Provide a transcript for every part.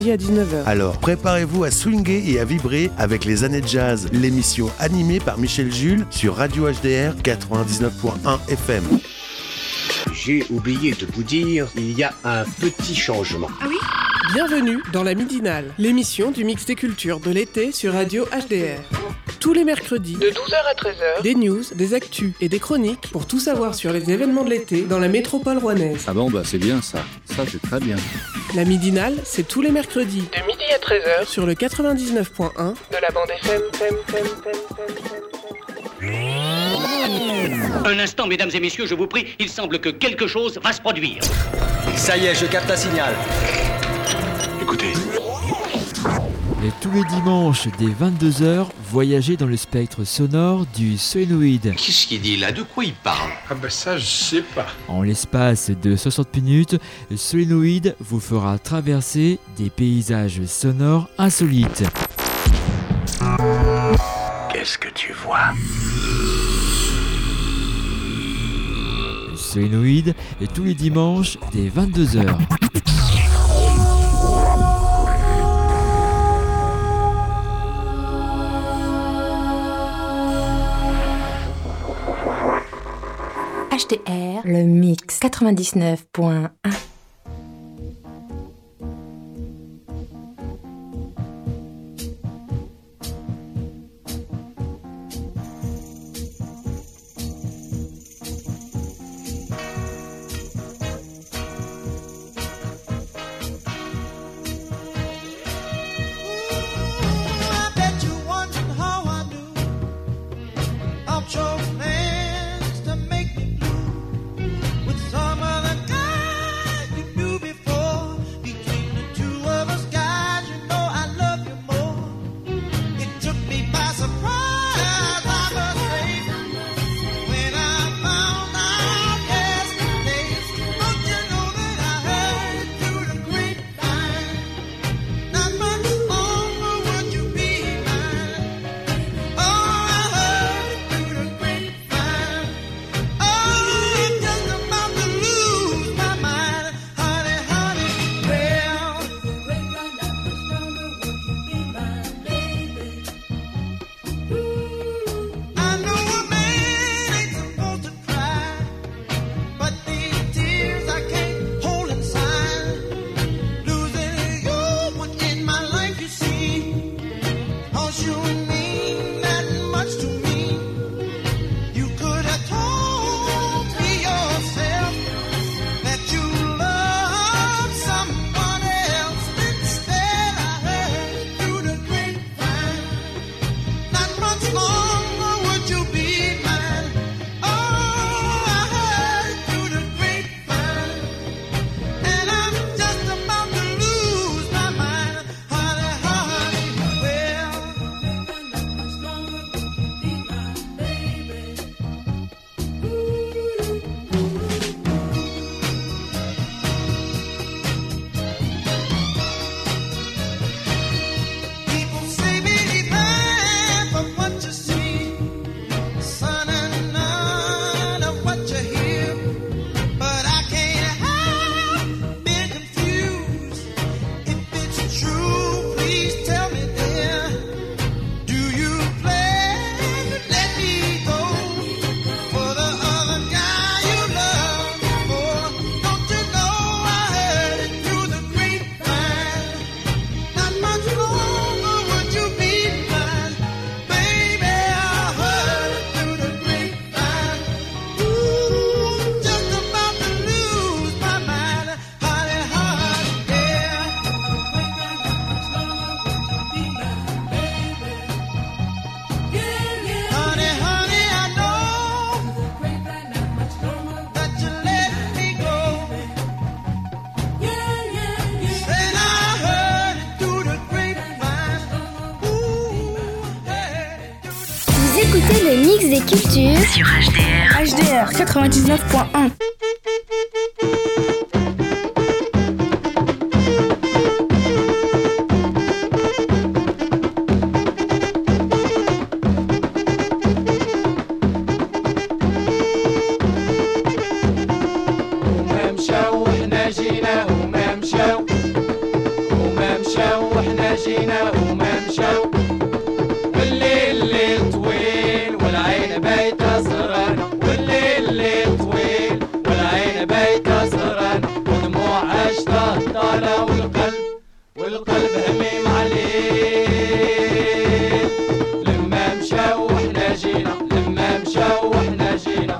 À 19h. Alors, préparez-vous à swinguer et à vibrer avec les années de jazz, l'émission animée par Michel Jules sur Radio HDR 99.1 FM. J'ai oublié de vous dire, il y a un petit changement. Ah oui ? Bienvenue dans la Midinale, l'émission du mix des cultures de l'été sur Radio HDR. Tous les mercredis, de 12h à 13h, des news, des actus et des chroniques pour tout savoir sur les événements de l'été dans la métropole rouennaise. Ah bon, bah c'est bien ça. Ça, c'est très bien. La Midinale, c'est tous les mercredis, de midi à 13h, sur le 99.1 de la bande FM. Un instant, mesdames et messieurs, je vous prie, il semble que quelque chose va se produire. Ça y est, je capte un signal. Écoutez. Et tous les dimanches, dès 22h, voyagez dans le spectre sonore du solénoïde. Qu'est-ce qu'il dit là? De quoi il parle? Ah ben ça, je sais pas. En l'espace de 60 minutes, Solénoïde vous fera traverser des paysages sonores insolites. Qu'est-ce que tu vois? Solénoïde, et tous les dimanches, dès 22h. HDR, le mix 99.1. Écoutez le mix des cultures sur HDR. HDR 99.1. وما مشاو وحنا جينا وما مشاو وحنا جينا وما مشاو والليل طويل والعين بايته سهرانه والليل طويل والعين بايته سهرانه ودموع عشتها طالة والقلب هميم عليه لما مشاو وحنا جينا لما مشاو وحنا جينا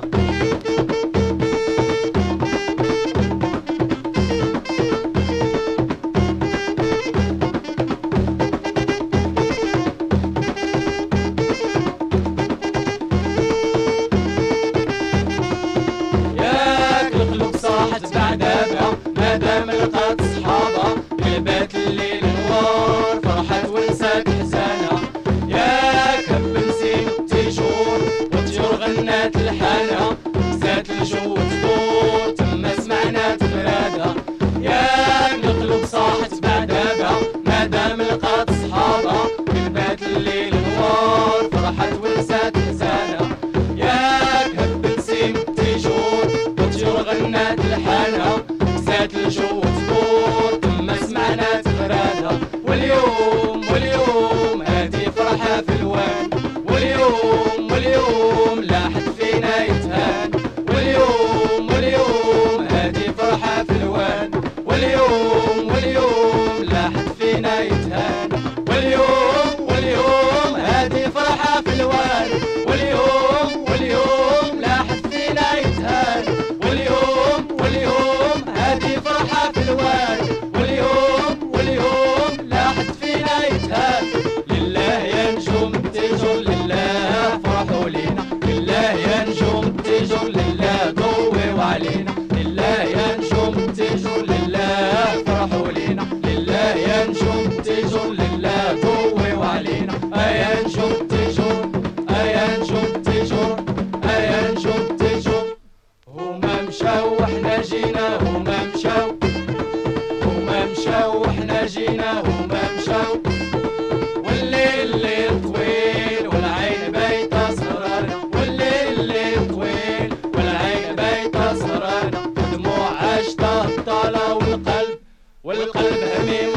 ياك القلوب صاحت بعذابها مادام لقات صحابها قلبات الليل نوار فرحت ونسات حزانها ياك هب نسيم الطيجور والطيور غنات لحالها زاد الجو تدور تما سمعنا تفرادها ياك القلوب صاحت بعذابها مادام لقات صحابها قلبات الليل نوار فرحت ونسات حزانها ياك هب نسيم الطيجور والطيور غنات لحالها زاد الجو تدور تما سمعنا تفرادها واليوم هادي فرحة في الوان واليوم لاحد فينا يتهان واليوم هادي فرحة في الوان واليوم لاحد فينا يتهان واليوم هادي فرحة في الوان واليوم لاحد فينا يتهان واليوم هادي فرحة في الوان واليوم لاحد فينا يتهان لله يا نجوم تجر لله فرحوا لينا لله يا نجوم تجر لله ضوي وعلينا لله يا نجوم تجر لله فرحوا لينا لله يا نجوم تجر لله ضوي وعلينا يا نجوم تجر يا نجوم تجر يا نجوم تجر هما مشاو وحنا جينا هما مشاو وحنا جينا هما مشاو والليل طويل والعين بايته سهرانه والليل طويل والعين بايته سهرانه ودموع عشتها طالة والقلب هميم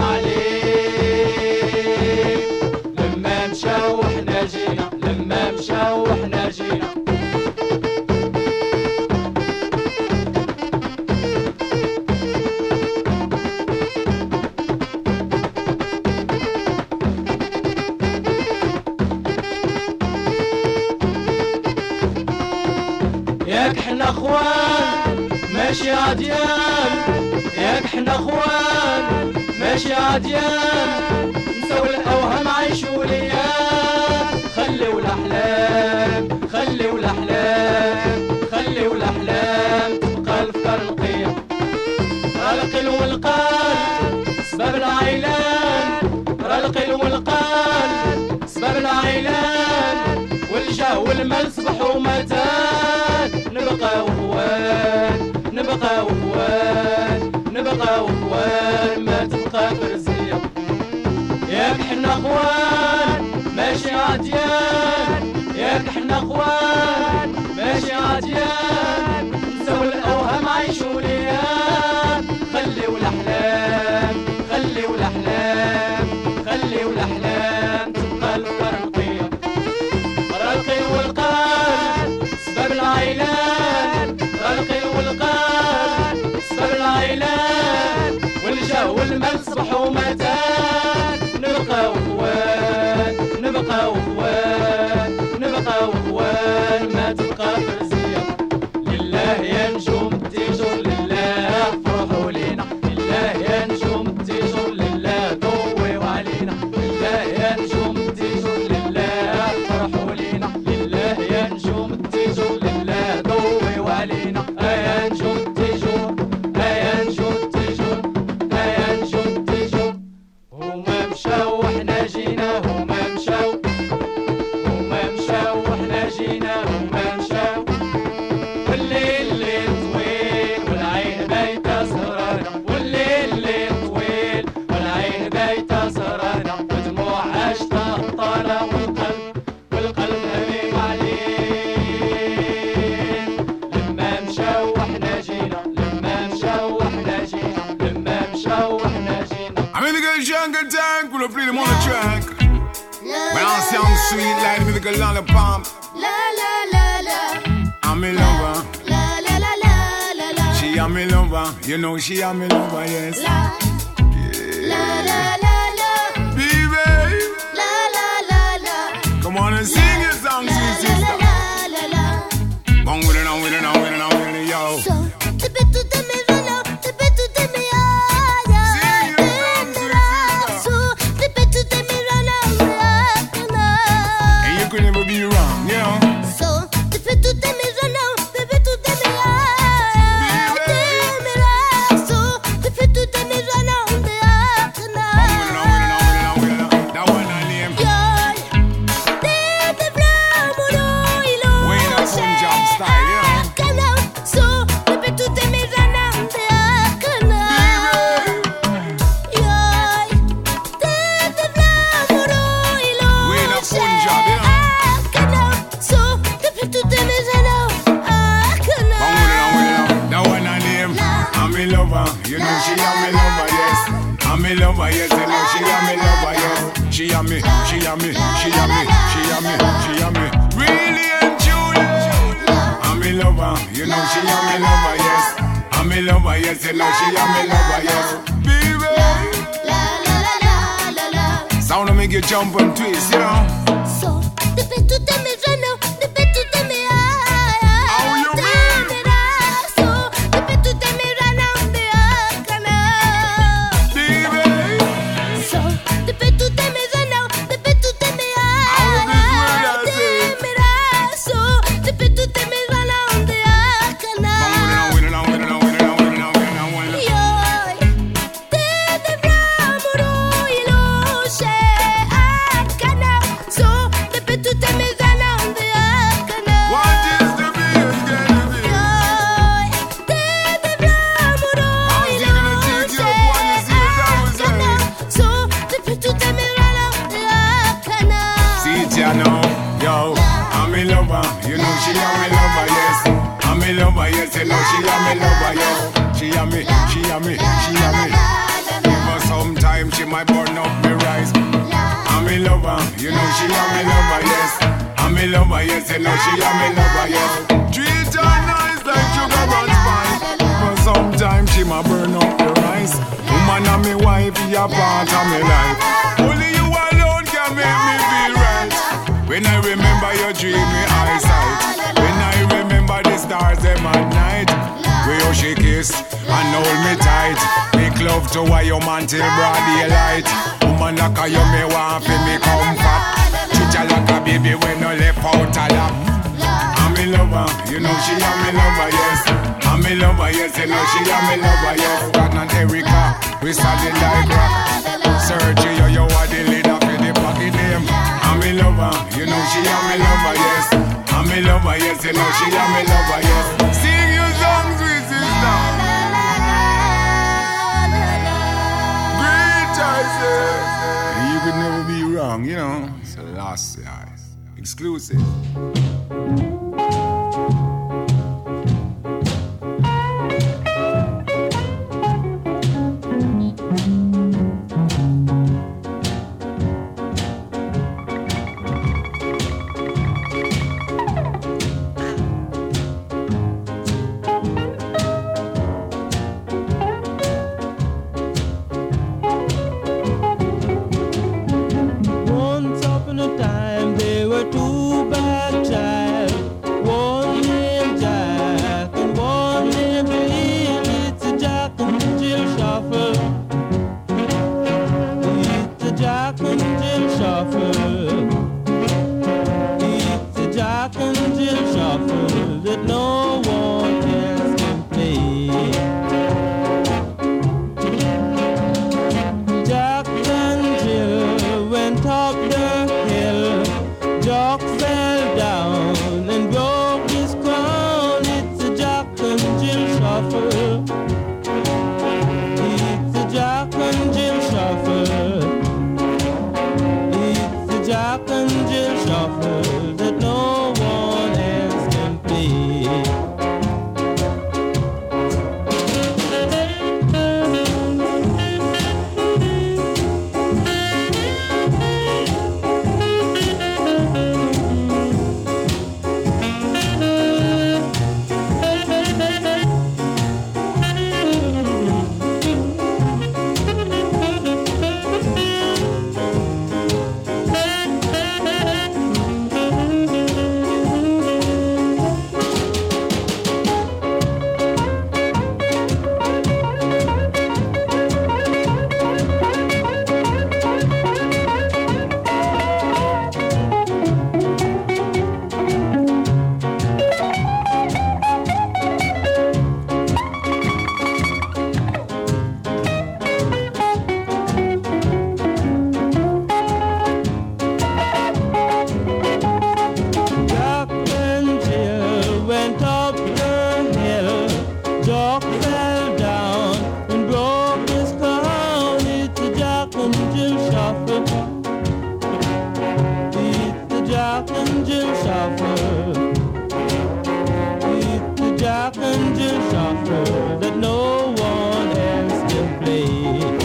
عليه لما مشاو وحنا جينا لما مشاو وحنا جينا ياك حنا اخوان ماشي عديان ياك حنا اخوان ماشي عديان نساو الاوهام عيشوا ليان خليو الاحلام تبقى الافكار نقيه رالقل والقال سباب العيلان رالقل والقال سباب العيلان والجاه والمال صبحوا متان نبقى اخوان ما تبقى فرزية ياك حنا اخوان ماشي عديان ياك حنا اخوان ماشي عديان نساو الاوهام عيشوا ليان خليو الاحلام تبقى الفرقية رالقي والقال سباب العيلان سباب العيلان والجاه والمال صبحوا متان نبقى اخوان Jack will play them on the track. When I sound sweet like me like a lollipop. La la la la. I'm in lover. La la la la la la. She am me lover. You know she am me lover, yes. La la la la la. Baby. La la la la. Come on and sing your song, sweet sister. La la la la. Come with it now, with it now, with it now, with it, yo. So, te peux tout aimer, voilà, te peux tout aimer, ah, yeah. Sing your song, sweet sister. So, te peux tout aimer, voilà, And you could never be wrong, you know. So, te peux tout aimer, voilà, te peux tout aimer, ah, so, te peux tout aimer, voilà, that one I name. Way that Punjab style, you know. So, te peux tout aimer, voilà, Way that Punjab, you know. So, te peux tout aimer, voilà, That one I name. I'm in lover, you know she am me lover, yes. I'm in lover, yes, you know she am me lover, yes. She am me, she am me, she am me, she am me, she am me. Really and truly. I'm in lover, you know she am me lover, yes. I'm in lover, yes, you know she am me lover, yes. Baby. Sound of make you jump and twist, you know. So, te peux tout aimer, voilà, te peux tout aimer, How you mean? So, te peux tout aimer, voilà, Baby. So, te peux tout aimer, voilà, te peux tout aimer, How does this word I say? So, te peux tout aimer, voilà, With it now, with it now, with it now, with it now, with it now, with it now, with it now. So, te peux tout aimer, voilà, What is the beat gonna be? How's he gonna take you up when you see what I was saying? So, te peux tout aimer, voilà, See it ya now, yo. I'm in lover, you know she am me lover, yes. I'm in lover, yes, you know she am me lover, yo. She am me, she am me, she am me. For some time she might burn up me rise. I'm in lover, you know she am me lover, yes. I'm in lover, yes, you know she am me lover, yes. Treat her nice like sugar and spice. For some time she might burn up the rice. Woman and me wife, you a part of me life. Only you alone can make me feel right. When I remember your dreamy eyesight. When I remember the stars them at night. Where you she kiss and hold me tight. Make love to why your man till broad daylight. Woman like a you me want for me comfort. Treat you like a baby when you left out a lap. I'm in lover, you know she am me lover, yes. I'm in lover, yes, you know she am me lover, yes. Rat and Erica, we solid like rock. Sergio, you are the leader for the pocket name. I'm in lover, you know she am me lover, yes. I'm in lover, yes, you know she am me lover, yes. Sing your songs with sister. Great choices. And you could never be wrong, you know. It's a lost eyes. Exclusive. Once upon a time there were two bad child. One named Jack and one named Jill. It's a Jack and Jill shuffle. It's a Jack and Jill shuffle. It's a Jack and Jill shuffle that no one else can play. Jack and Jill went up the hill. Jock fell down and broke his crown. It's a Jack and Jill shuffle. It's a Jack and Jill shuffle. shuffle. Beat the Jack and Jill shuffle. Beat the Jack and Jill shuffle that no one else can play.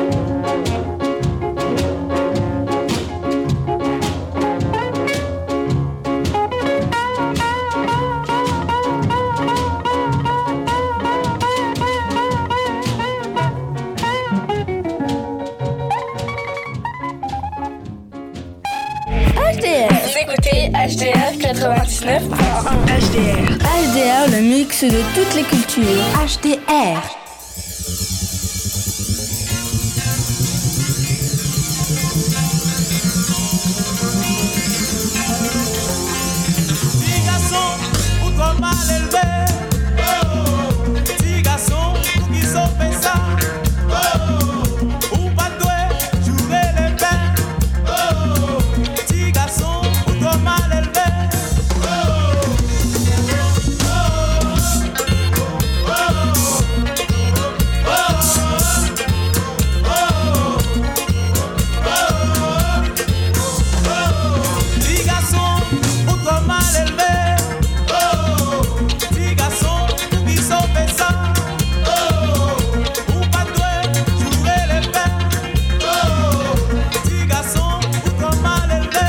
Vous écoutez HDR 99.1. HDR, le mix de toutes les cultures. HDR. Petit garçon, pour toi mal élevé. Petit garçon, pour qui s'en fait ça. Ou pas toi, jouer les peines. Petit garçon, pour toi mal élevé. Petit garçon, pour toi mal élevé. Petit garçon, pour qui s'en fait ça. Ou pas toi, jouer les peines. Petit garçon, pour toi mal élevé.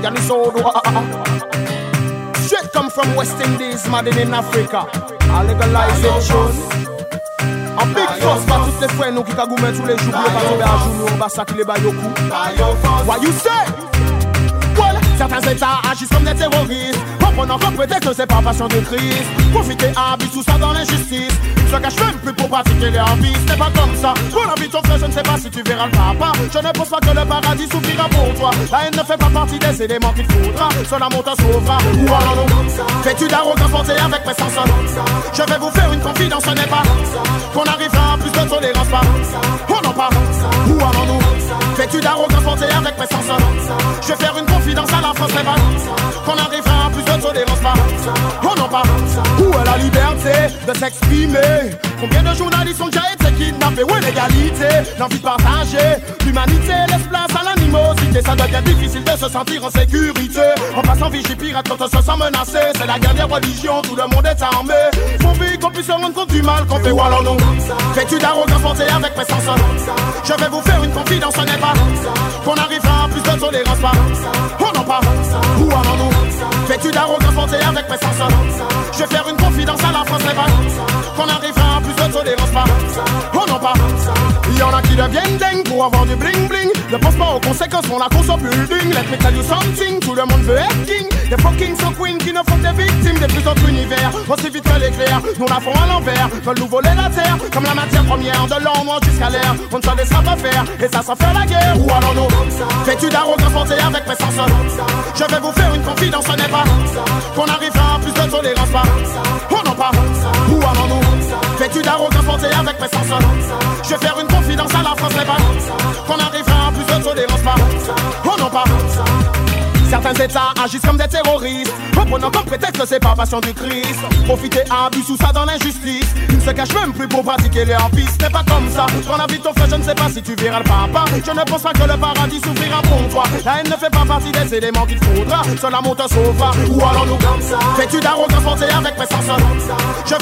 Canisodo. Straight come from West Indies, mad in Africa. A legalization. En big force, pas toutes les frères nous qui cagoumènent tous les jours. Pour pas tomber à genoux, on va sacrer les bayoku. What you say? Well, certains états agissent comme des terroristes. Comprenant comme prétexte que c'est pas passion de Christ. Profiter, abus, tout ça dans l'injustice. Ils se cachent même plus pour pratiquer leur vie. Ce n'est pas comme ça. Pour la vie de ton frère, je ne sais pas si tu verras le papa. Je ne pense pas que le paradis s'ouvrira pour toi. La haine ne fait pas partie des éléments qu'il faudra. Seul l'amour te sauvera. Ou allons-nous? Fais-tu d'arrogance montée avec mes sens? Je vais vous faire une confidence, ce n'est pas qu'on arrivera à plus de tolérance, pas. Oh non, pas. Où allons-nous? Fais-tu d'arrogance montée avec mes sens? Je vais faire une confidence à la France, n'est pas qu'on arrivera à plus de tolérance, pas. Oh non, pas. Où est la liberté de s'exprimer? Combien de journalistes ont déjà été kidnappés? Où est l'égalité? L'envie de partager. L'humanité laisse place à l'animosité. Ça devient difficile de se sentir en sécurité. En passant vigie pirate quand on se sent menacé. C'est la guerre des religions, tout le monde est armé. Faut vite qu'on puisse se rendre compte du mal qu'on fait. Ou alors non? Fais-tu d'arrogance montée avec mes sens? Je vais vous faire une confidence, ce n'est pas qu'on arrivera à plus de tolérance, pas. Oh non, pas. Où allons-nous? Fais-tu d'arrogance montée avec mes sens? Je vais faire une confidence à la France, n'est pas qu'on arrivera à plus de tolérance, pas. Oh non, pas. Il y en a qui deviennent dingues pour avoir du bling bling. Ne pense pas aux conséquences, on la course au building. Let me tell you something, tout le monde veut être king. Des fucking so queen qui ne font des victimes des plus autres univers. Aussi vite que l'éclair, nous la font à l'envers. Veulent nous voler la terre, comme la matière première. De l'ombre jusqu'à l'air, on ne se laissera pas faire. Et ça sans faire la guerre, où allons-nous? Fais-tu d'arrogance montée avec mes sens? Je vais vous faire une confidence, ce n'est pas qu'on arrivera à plus de tolérance, pas. Oh non, pas. Où allons-nous? Fais-tu d'arrogance montée avec mes sens? Je vais faire une confidence à la France, n'est pas qu'on arrivera à plus de tolérance, pas. Oh non, pas. Certains états agissent comme des terroristes, reprenant comme prétexte que c'est pas passion du Christ. Profiter, abus, sous ça dans l'injustice. Ils ne se cachent même plus pour pratiquer leur vie. Ce n'est pas comme ça. Prends la vie de ton frère, je ne sais pas si tu verras le papa. Je ne pense pas que le paradis s'ouvrira pour toi. La haine ne fait pas partie des éléments qu'il faudra. Seul l'amour te sauvera. Où allons-nous? Fais-tu d'arrogance montée avec mes sens?